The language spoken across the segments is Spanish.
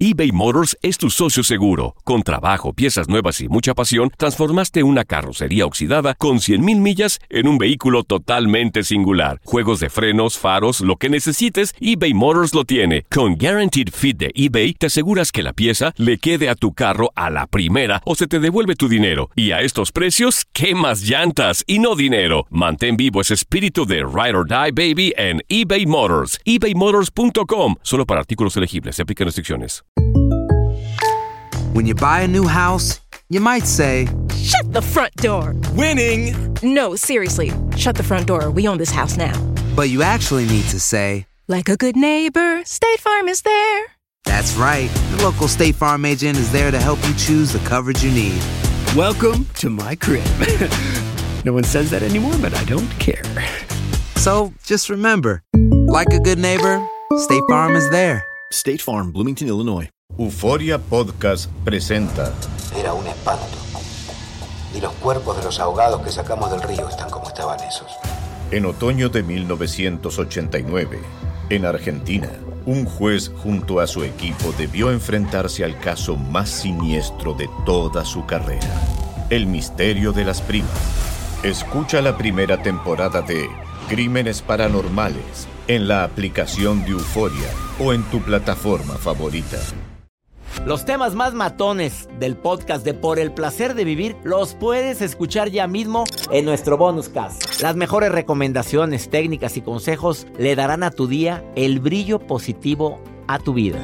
eBay Motors es tu socio seguro. Con trabajo, piezas nuevas y mucha pasión, transformaste una carrocería oxidada con 100,000 millas en un vehículo totalmente singular. Juegos de frenos, faros, lo que necesites, eBay Motors lo tiene. Con Guaranteed Fit de eBay, te aseguras que la pieza le quede a tu carro a la primera o se te devuelve tu dinero. Y a estos precios, ¿qué más llantas y no dinero? Mantén vivo ese espíritu de Ride or Die, baby, en eBay Motors. ebaymotors.com. Solo para artículos elegibles. Se aplican restricciones. When you buy a new house, you might say, "Shut the front door." Winning! No, seriously. Shut the front door. We own this house now. but you actually need to say, "Like a good neighbor, State Farm is there." That's right. The local State Farm agent is there to help you choose the coverage you need. Welcome to my crib. No one says that anymore, but I don't care. So just remember, like a good neighbor, State Farm is there. State Farm, Bloomington, Illinois. Euforia Podcast presenta. Era un espanto. Y los cuerpos de los ahogados que sacamos del río están como estaban esos. En otoño de 1989, en Argentina, un juez junto a su equipo debió enfrentarse al caso más siniestro de toda su carrera: el misterio de las primas. Escucha la primera temporada de Crímenes Paranormales en la aplicación de Euforia o en tu plataforma favorita. Los temas más matones del podcast de Por el Placer de Vivir los puedes escuchar ya mismo en nuestro bonus cast. Las mejores recomendaciones, técnicas y consejos le darán a tu día el brillo positivo a tu vida.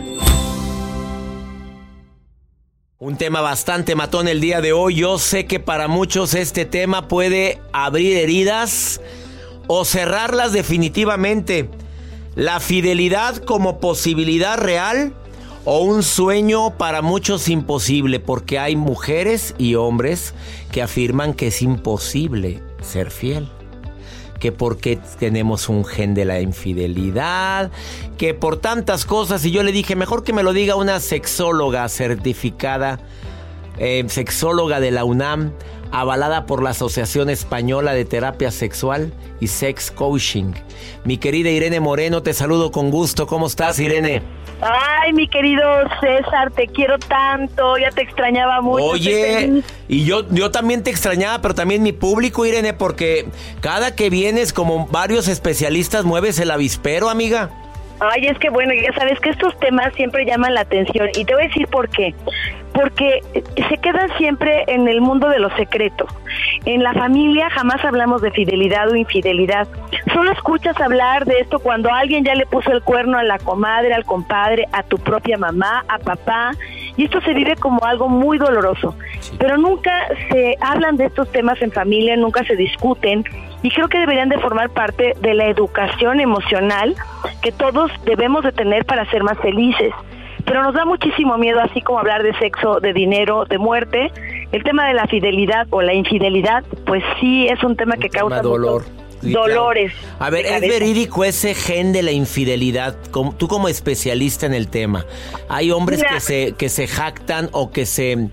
Un tema bastante matón el día de hoy. Yo sé que para muchos este tema puede abrir heridas o cerrarlas definitivamente. La fidelidad como posibilidad real o un sueño para muchos imposible, porque hay mujeres y hombres que afirman que es imposible ser fiel. Que porque tenemos un gen de la infidelidad, que por tantas cosas. Y yo le dije, mejor que me lo diga una sexóloga certificada, sexóloga de la UNAM, avalada por la Asociación Española de Terapia Sexual y Sex Coaching. Mi querida Irene Moreno, te saludo con gusto. ¿Cómo estás, Irene? Ay, mi querido César, te quiero tanto, ya te extrañaba mucho. Oye, y yo también te extrañaba, pero también mi público, Irene, porque cada que vienes, como varios especialistas, mueves el avispero, amiga. Ay, es que bueno, ya sabes que estos temas siempre llaman la atención, y te voy a decir por qué. Porque se quedan siempre en el mundo de los secretos. En la familia jamás hablamos de fidelidad o infidelidad. Solo escuchas hablar de esto cuando alguien ya le puso el cuerno a la comadre, al compadre, a tu propia mamá, a papá. Y esto se vive como algo muy doloroso. Pero nunca se hablan de estos temas en familia, nunca se discuten. Y creo que deberían de formar parte de la educación emocional que todos debemos de tener para ser más felices. Pero nos da muchísimo miedo, así como hablar de sexo, de dinero, de muerte. El tema de la fidelidad o la infidelidad, pues sí es un tema que causa dolor. Dolores. Claro. A ver, ¿es verídico ese gen de la infidelidad? Tú como especialista en el tema, hay hombres que se jactan o que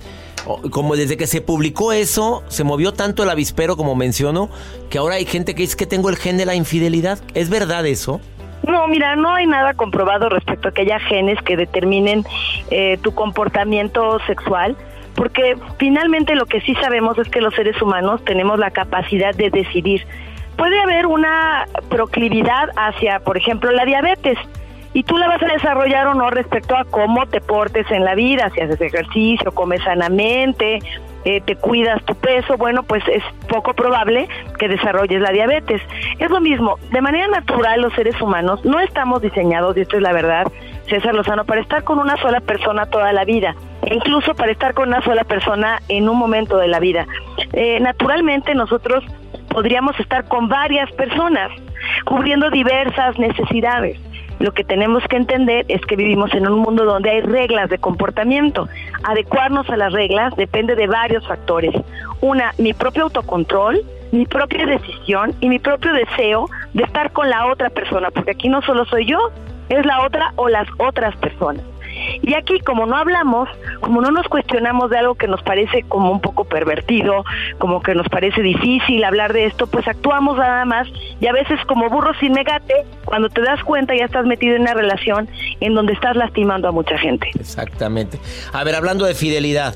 como desde que se publicó eso, se movió tanto el avispero, como menciono, que ahora hay gente que dice que tengo el gen de la infidelidad. ¿Es verdad eso? No, mira, no hay nada comprobado respecto a que haya genes que determinen tu comportamiento sexual, porque finalmente lo que sí sabemos es que los seres humanos tenemos la capacidad de decidir. Puede haber una proclividad hacia, por ejemplo, la diabetes, y tú la vas a desarrollar o no respecto a cómo te portes en la vida, si haces ejercicio, comes sanamente, te cuidas tu peso. Bueno, pues es poco probable que desarrolles la diabetes. Es lo mismo, de manera natural los seres humanos no estamos diseñados, y esto es la verdad, César Lozano, para estar con una sola persona toda la vida, e incluso para estar con una sola persona en un momento de la vida. Naturalmente nosotros podríamos estar con varias personas, cubriendo diversas necesidades. Lo que tenemos que entender es que vivimos en un mundo donde hay reglas de comportamiento. Adecuarnos a las reglas depende de varios factores. Una, mi propio autocontrol, mi propia decisión y mi propio deseo de estar con la otra persona, porque aquí no solo soy yo, es la otra o las otras personas. Y aquí, como no hablamos, como no nos cuestionamos de algo que nos parece como un poco pervertido, como que nos parece difícil hablar de esto, pues actuamos nada más, y a veces como burros sin megate, cuando te das cuenta ya estás metido en una relación en donde estás lastimando a mucha gente. Exactamente. A ver, hablando de fidelidad,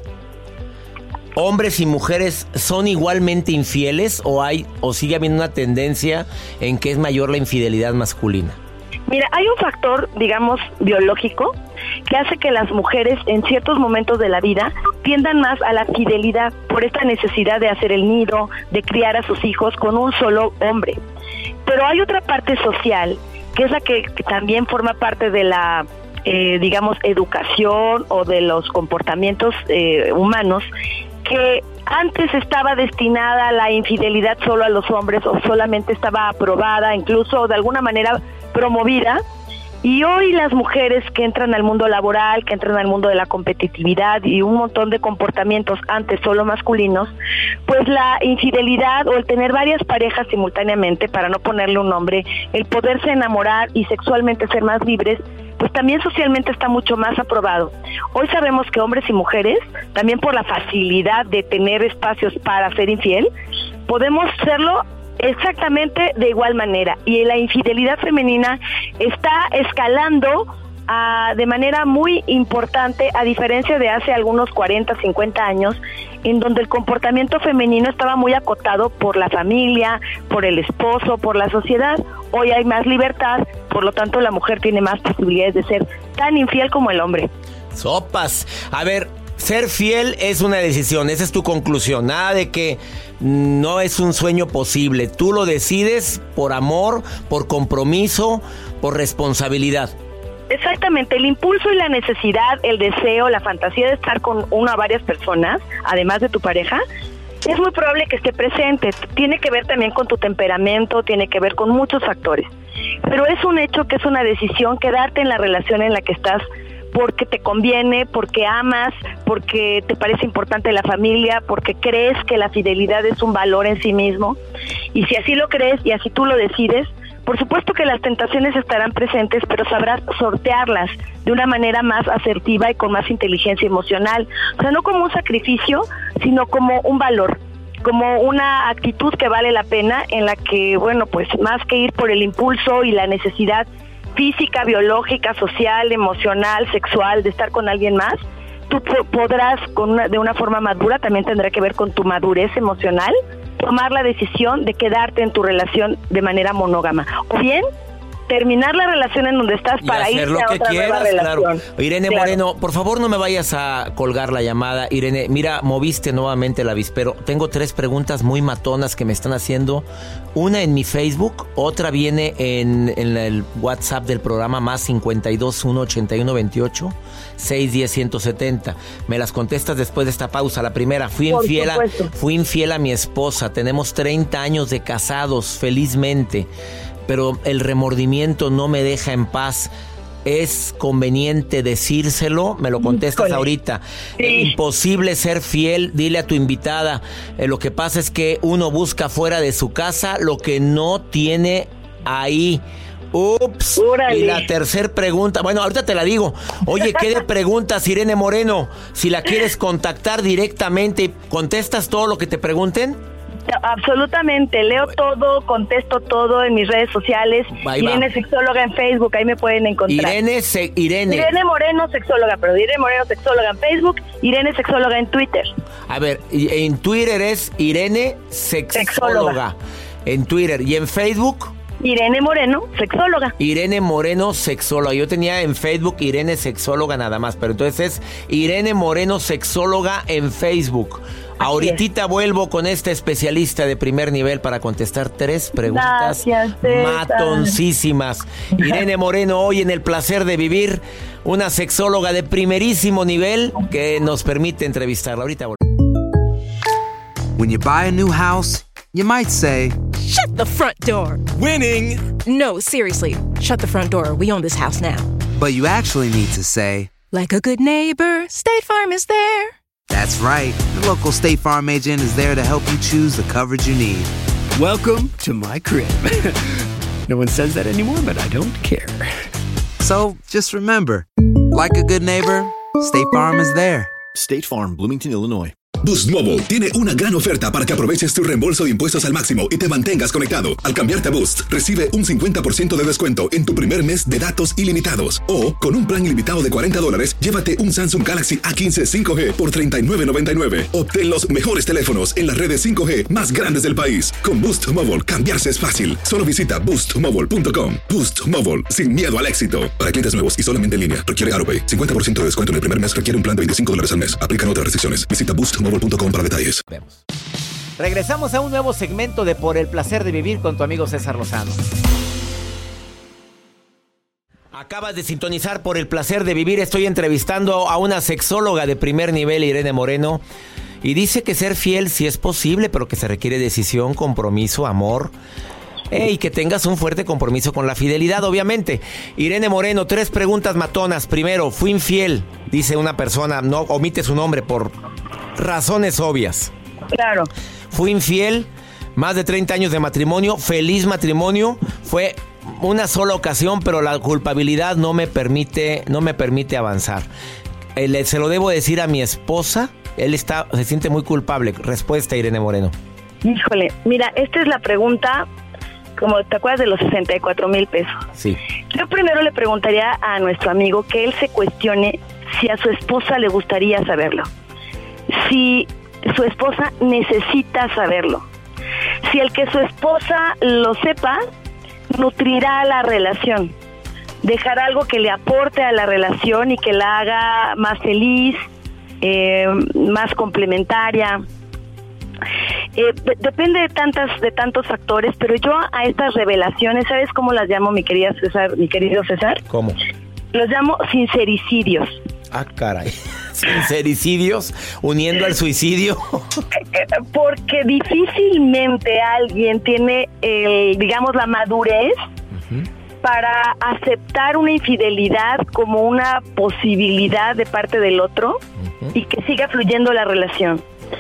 ¿hombres y mujeres son igualmente infieles o sigue habiendo una tendencia en que es mayor la infidelidad masculina? Mira, hay un factor, digamos, biológico que hace que las mujeres en ciertos momentos de la vida tiendan más a la fidelidad por esta necesidad de hacer el nido, de criar a sus hijos con un solo hombre. Pero hay otra parte social, que es la que también forma parte de la, digamos, educación o de los comportamientos humanos, que antes estaba destinada a la infidelidad solo a los hombres o solamente estaba aprobada, incluso de alguna manera promovida, y hoy las mujeres que entran al mundo laboral, que entran al mundo de la competitividad y un montón de comportamientos antes solo masculinos, pues la infidelidad o el tener varias parejas simultáneamente, para no ponerle un nombre, el poderse enamorar y sexualmente ser más libres, pues también socialmente está mucho más aprobado. Hoy sabemos que hombres y mujeres, también por la facilidad de tener espacios para ser infiel, podemos serlo exactamente de igual manera, y la infidelidad femenina está escalando de manera muy importante, a diferencia de hace algunos 40, 50 años, en donde el comportamiento femenino estaba muy acotado por la familia, por el esposo, por la sociedad. Hoy hay más libertad, por lo tanto la mujer tiene más posibilidades de ser tan infiel como el hombre. Sopas. A ver, ser fiel es una decisión, esa es tu conclusión. Nada de que no es un sueño posible. Tú lo decides por amor, por compromiso, por responsabilidad. Exactamente, el impulso y la necesidad, el deseo, la fantasía de estar con una o varias personas, además de tu pareja, es muy probable que esté presente. Tiene que ver también con tu temperamento, tiene que ver con muchos factores. Pero es un hecho que es una decisión quedarte en la relación en la que estás, porque te conviene, porque amas, porque te parece importante la familia, porque crees que la fidelidad es un valor en sí mismo. Y si así lo crees y así tú lo decides, por supuesto que las tentaciones estarán presentes, pero sabrás sortearlas de una manera más asertiva y con más inteligencia emocional. O sea, no como un sacrificio, sino como un valor, como una actitud que vale la pena, en la que, bueno, pues más que ir por el impulso y la necesidad física, biológica, social, emocional, sexual, de estar con alguien más, tú podrás, de una forma madura, también tendrá que ver con tu madurez emocional, tomar la decisión de quedarte en tu relación de manera monógama, o bien terminar la relación en donde estás para irte a otra nueva relación. Claro. Irene Moreno, por favor no me vayas a colgar la llamada. Irene, mira, moviste nuevamente el avispero. Tengo 3 preguntas muy matonas que me están haciendo. Una en mi Facebook, otra viene en el WhatsApp del programa más 52 1 81 28 610 170. Me las contestas después de esta pausa. La primera, fui infiel a mi esposa. Tenemos 30 años de casados, felizmente, pero el remordimiento no me deja en paz. ¿Es conveniente decírselo? Me lo contestas ahorita. Sí. Imposible ser fiel. Dile a tu invitada. Lo que pasa es que uno busca fuera de su casa lo que no tiene ahí. Ups. ¡Órale! Y la tercera pregunta, bueno, ahorita te la digo. Oye, ¿qué de preguntas, Irene Moreno? Si la quieres contactar directamente, ¿contestas todo lo que te pregunten? Absolutamente, leo todo, contesto todo en mis redes sociales. Irene Sexóloga en Facebook, ahí me pueden encontrar. Irene Moreno Sexóloga, pero Irene Moreno Sexóloga en Facebook, Irene Sexóloga en Twitter. A ver, en Twitter es Irene Sexóloga. En Twitter, y en Facebook Irene Moreno Sexóloga. Irene Moreno Sexóloga. Yo tenía en Facebook Irene Sexóloga nada más, pero entonces es Irene Moreno Sexóloga en Facebook. Ahorita vuelvo con este especialista de primer nivel para contestar 3 preguntas matoncísimas. Irene Moreno, hoy en El Placer de Vivir, una sexóloga de primerísimo nivel que nos permite entrevistarla. Ahorita vuelvo. When you buy a new house, you might say, "Shut the front door." Winning! No, seriously. Shut the front door. We own this house now. But you actually need to say, like a good neighbor, State Farm is there. That's right. The local State Farm agent is there to help you choose the coverage you need. Welcome to my crib. No one says that anymore, but I don't care. So just remember, Like a good neighbor, State Farm is there. State Farm, Bloomington, Illinois. Boost Mobile tiene una gran oferta para que aproveches tu reembolso de impuestos al máximo y te mantengas conectado. Al cambiarte a Boost, recibe un 50% de descuento en tu primer mes de datos ilimitados. O, con un plan ilimitado de $40, llévate un Samsung Galaxy A15 5G por $39.99. Obtén los mejores teléfonos en las redes 5G más grandes del país. Con Boost Mobile, cambiarse es fácil. Solo visita boostmobile.com. Boost Mobile, sin miedo al éxito. Para clientes nuevos y solamente en línea, requiere AutoPay. 50% de descuento en el primer mes requiere un plan de $25 al mes. Aplican otras restricciones. Visita boostmobile.com para detalles. Vemos. Regresamos a un nuevo segmento de Por el placer de vivir con tu amigo César Lozano. Acabas de sintonizar Por el placer de vivir. Estoy entrevistando a una sexóloga de primer nivel, Irene Moreno, y dice que ser fiel sí es posible, pero que se requiere decisión, compromiso, amor, y que tengas un fuerte compromiso con la fidelidad, obviamente. Irene Moreno, 3 preguntas matonas. Primero, fui infiel, dice una persona, no omite su nombre por razones obvias. Claro. Fui infiel, más de 30 años de matrimonio, feliz matrimonio, fue una sola ocasión, pero la culpabilidad no me permite avanzar. Se lo debo decir a mi esposa, se siente muy culpable. Respuesta, Irene Moreno. Híjole, mira, esta es la pregunta, como te acuerdas de los 64,000 pesos. Sí. Yo primero le preguntaría a nuestro amigo que él se cuestione si a su esposa le gustaría saberlo. Si su esposa necesita saberlo. Si el que su esposa lo sepa, nutrirá la relación. Dejará algo que le aporte a la relación y que la haga más feliz, más complementaria. Depende de tantos factores, pero yo a estas revelaciones, ¿sabes cómo las llamo, mi querido César? ¿Cómo? Los llamo sincericidios. Ah, caray. Sincericidios, uniendo al suicidio. Porque difícilmente alguien tiene, digamos, la madurez para aceptar una infidelidad como una posibilidad de parte del otro y que siga fluyendo la relación.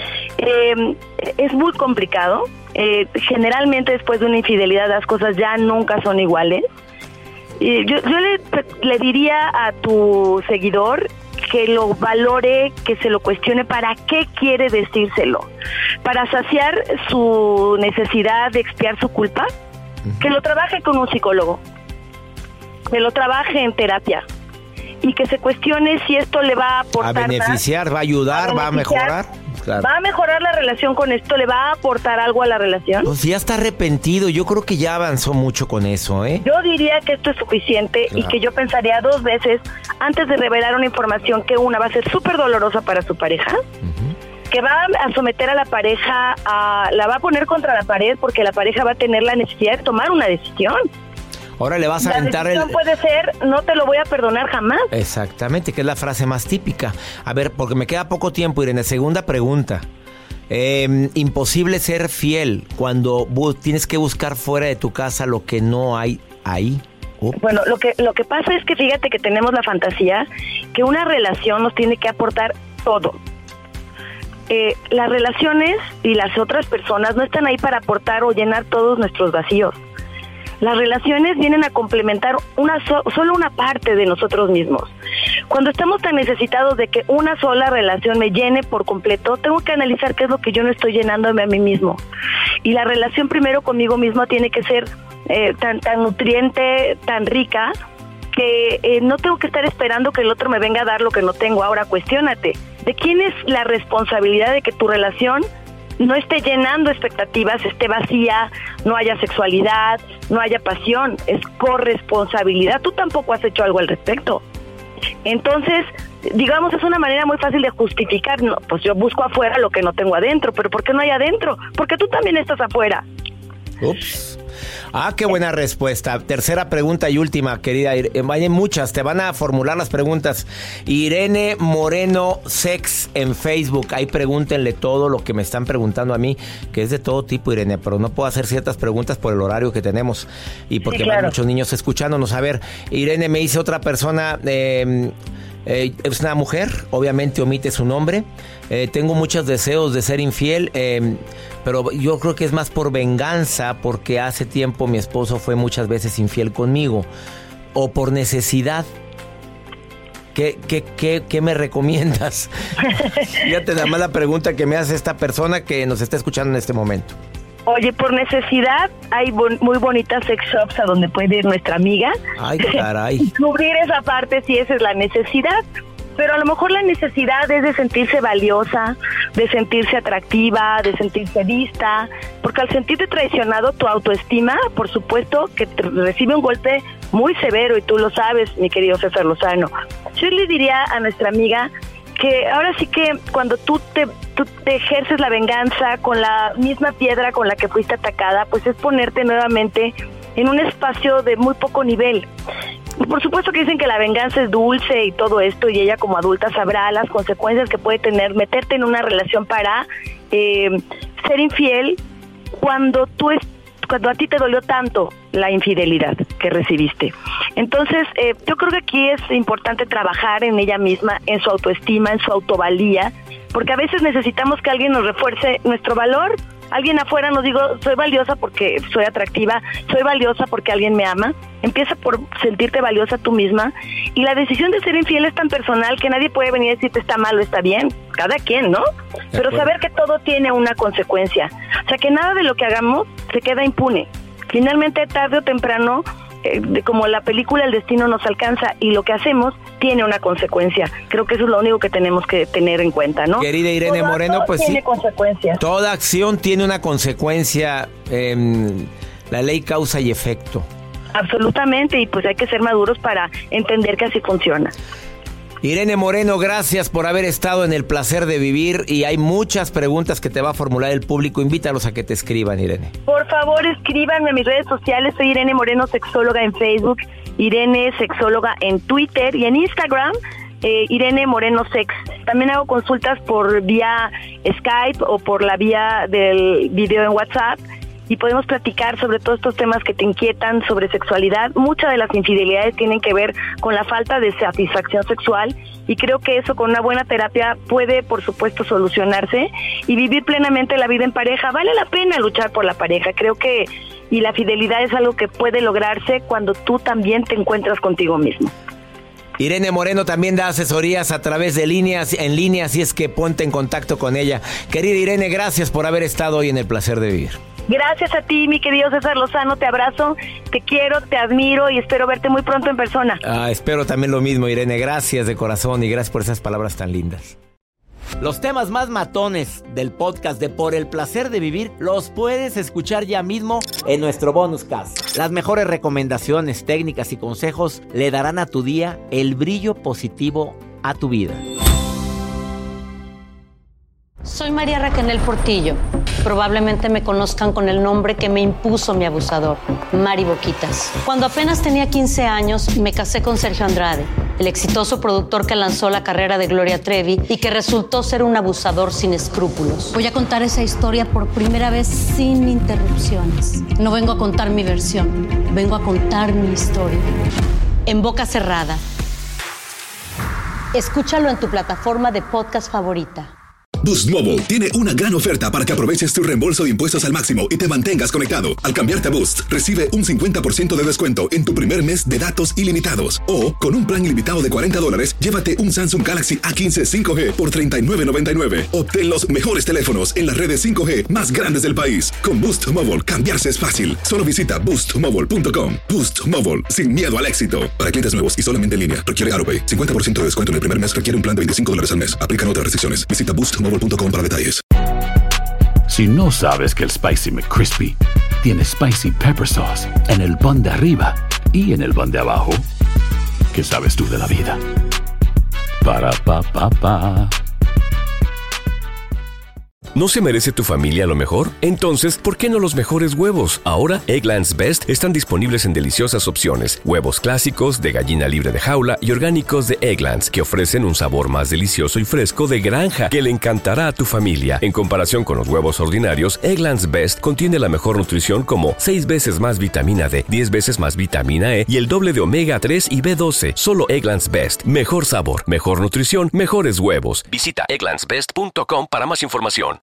Es muy complicado. Generalmente después de una infidelidad las cosas ya nunca son iguales. Yo le diría a tu seguidor que lo valore, que se lo cuestione para qué quiere decírselo. Para saciar su necesidad de expiar su culpa, que lo trabaje con un psicólogo, que lo trabaje en terapia y que se cuestione si esto le va a aportar. A beneficiar, va a ayudar, va a mejorar. Claro. ¿Va a mejorar la relación con esto? ¿Le va a aportar algo a la relación? Pues ya está arrepentido. Yo creo que ya avanzó mucho con eso, ¿eh? Yo diría que esto es suficiente, claro, y que yo pensaría 2 veces antes de revelar una información que una va a ser súper dolorosa para su pareja, que va a someter a la pareja, la va a poner contra la pared porque la pareja va a tener la necesidad de tomar una decisión. Ahora le vas a aventar la decisión puede ser, no te lo voy a perdonar jamás. Exactamente, que es la frase más típica. A ver, porque me queda poco tiempo, Irene. Segunda pregunta. Imposible ser fiel cuando tienes que buscar fuera de tu casa lo que no hay ahí. Bueno, lo que pasa es que fíjate que tenemos la fantasía que una relación nos tiene que aportar todo. Las relaciones y las otras personas no están ahí para aportar o llenar todos nuestros vacíos. Las relaciones vienen a complementar solo una parte de nosotros mismos. Cuando estamos tan necesitados de que una sola relación me llene por completo, tengo que analizar qué es lo que yo no estoy llenándome a mí mismo. Y la relación primero conmigo mismo tiene que ser tan nutriente, tan rica, que no tengo que estar esperando que el otro me venga a dar lo que no tengo. Ahora cuestiónate, ¿de quién es la responsabilidad de que tu relación no esté llenando expectativas, esté vacía, no haya sexualidad, no haya pasión? Es corresponsabilidad. Tú tampoco has hecho algo al respecto. Entonces, digamos, es una manera muy fácil de justificar. No, pues yo busco afuera lo que no tengo adentro. ¿Pero por qué no hay adentro? Porque tú también estás afuera. Ups. Qué buena respuesta. Tercera pregunta y última, querida. Hay muchas, te van a formular las preguntas. Irene Moreno Sex en Facebook. Ahí pregúntenle todo lo que me están preguntando a mí, que es de todo tipo, Irene, pero no puedo hacer ciertas preguntas por el horario que tenemos y porque sí, claro, hay muchos niños escuchándonos. A ver, Irene, me dice otra persona, es una mujer, obviamente omite su nombre. Tengo muchos deseos de ser infiel, pero yo creo que es más por venganza, porque hace tiempo mi esposo fue muchas veces infiel conmigo, o por necesidad. ¿Qué me recomiendas? Fíjate nada más la pregunta que me hace esta persona que nos está escuchando en este momento. Oye, por necesidad hay muy bonitas sex shops a donde puede ir nuestra amiga. Ay, caray. Cubrir esa parte si esa es la necesidad. Pero a lo mejor la necesidad es de sentirse valiosa, de sentirse atractiva, de sentirse vista, porque al sentirte traicionado, tu autoestima, por supuesto, que recibe un golpe muy severo, y tú lo sabes, mi querido César Lozano. Yo le diría a nuestra amiga que ahora sí que cuando tú te ejerces la venganza con la misma piedra con la que fuiste atacada, pues es ponerte nuevamente en un espacio de muy poco nivel. Por supuesto que dicen que la venganza es dulce y todo esto, y ella como adulta sabrá las consecuencias que puede tener meterte en una relación para ser infiel cuando a ti te dolió tanto la infidelidad que recibiste. Entonces, yo creo que aquí es importante trabajar en ella misma, en su autoestima, en su autovalía, porque a veces necesitamos que alguien nos refuerce nuestro valor. Alguien afuera nos digo, soy valiosa porque soy atractiva, soy valiosa porque alguien me ama. Empieza por sentirte valiosa tú misma, y la decisión de ser infiel es tan personal que nadie puede venir a decirte está mal o está bien, cada quien, ¿no? Pero saber que todo tiene una consecuencia, o sea, que nada de lo que hagamos se queda impune. Finalmente, tarde o temprano, como la película El destino nos alcanza, y lo que hacemos tiene una consecuencia. Creo que eso es lo único que tenemos que tener en cuenta, ¿no? Querida Irene Moreno, pues tiene consecuencias. Toda acción tiene una consecuencia, la ley causa y efecto. Absolutamente, y pues hay que ser maduros para entender que así funciona. Irene Moreno, gracias por haber estado en El Placer de Vivir, y hay muchas preguntas que te va a formular el público. Invítalos a que te escriban, Irene. Por favor, escríbanme a mis redes sociales. Soy Irene Moreno, sexóloga en Facebook, Irene Sexóloga en Twitter y en Instagram, Irene Moreno Sex. También hago consultas por vía Skype o por la vía del video en WhatsApp, y podemos platicar sobre todos estos temas que te inquietan sobre sexualidad. Muchas de las infidelidades tienen que ver con la falta de satisfacción sexual, y creo que eso con una buena terapia puede, por supuesto, solucionarse y vivir plenamente la vida en pareja. Vale la pena luchar por la pareja, creo que, y la fidelidad es algo que puede lograrse cuando tú también te encuentras contigo mismo. Irene Moreno también da asesorías a través de en línea, así es que ponte en contacto con ella. Querida Irene, gracias por haber estado hoy en El Placer de Vivir. Gracias a ti, mi querido César Lozano, te abrazo, te quiero, te admiro y espero verte muy pronto en persona. Espero también lo mismo, Irene, gracias de corazón y gracias por esas palabras tan lindas. Los temas más matones del podcast de Por el Placer de Vivir los puedes escuchar ya mismo en nuestro bonus cast. Las mejores recomendaciones, técnicas y consejos le darán a tu día el brillo positivo a tu vida. Soy María Raquel Portillo. Probablemente me conozcan con el nombre que me impuso mi abusador, Mari Boquitas. Cuando apenas tenía 15 años, me casé con Sergio Andrade, el exitoso productor que lanzó la carrera de Gloria Trevi y que resultó ser un abusador sin escrúpulos. Voy a contar esa historia por primera vez sin interrupciones. No vengo a contar mi versión, vengo a contar mi historia. En boca cerrada. Escúchalo en tu plataforma de podcast favorita. Boost Mobile tiene una gran oferta para que aproveches tu reembolso de impuestos al máximo y te mantengas conectado. Al cambiarte a Boost, recibe un 50% de descuento en tu primer mes de datos ilimitados. O, con un plan ilimitado de $40, llévate un Samsung Galaxy A15 5G por $39.99. Obtén los mejores teléfonos en las redes 5G más grandes del país. Con Boost Mobile, cambiarse es fácil. Solo visita boostmobile.com. Boost Mobile, sin miedo al éxito. Para clientes nuevos y solamente en línea, requiere AutoPay. 50% de descuento en el primer mes requiere un plan de $25 al mes. Aplican otras restricciones. Visita boostmobile.com para detalles. Si no sabes que el Spicy McCrispy tiene Spicy Pepper Sauce en el pan de arriba y en el pan de abajo, ¿qué sabes tú de la vida? Para, pa, pa, pa. ¿No se merece tu familia lo mejor? Entonces, ¿por qué no los mejores huevos? Ahora, Eggland's Best están disponibles en deliciosas opciones. Huevos clásicos, de gallina libre de jaula y orgánicos de Eggland's, que ofrecen un sabor más delicioso y fresco de granja que le encantará a tu familia. En comparación con los huevos ordinarios, Eggland's Best contiene la mejor nutrición como 6 veces más vitamina D, 10 veces más vitamina E y el doble de omega 3 y B12. Solo Eggland's Best. Mejor sabor, mejor nutrición, mejores huevos. Visita egglandsbest.com para más información.